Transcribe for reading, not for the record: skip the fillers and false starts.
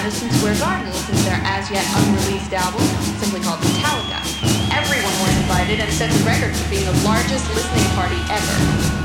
Madison Square Garden listen to their as-yet unreleased album, simply called Metallica. Everyone was invited and set the record for being the largest listening party ever.